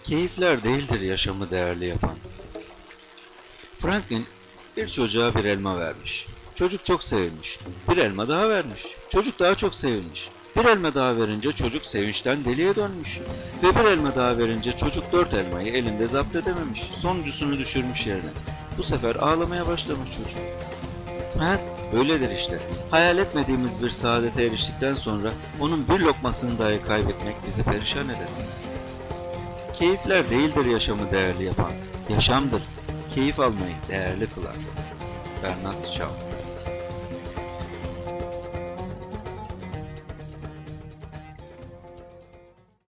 Keyifler değildir yaşamı değerli yapan. Franklin bir çocuğa bir elma vermiş. Çocuk çok sevinmiş. Bir elma daha vermiş. Çocuk daha çok sevinmiş. Bir elma daha verince çocuk sevinçten deliye dönmüş. Ve bir elma daha verince çocuk 4 elmayı elinde zapt edememiş. Sonuncusunu düşürmüş yerine. Bu sefer ağlamaya başlamış çocuk. Hayat böyledir işte. Hayal etmediğimiz bir saadete eriştikten sonra onun bir lokmasını dahi kaybetmek bizi perişan eder. Keyifler değildir yaşamı değerli yapan, yaşamdır. Keyif almayı değerli kılan. Bernard Shaw.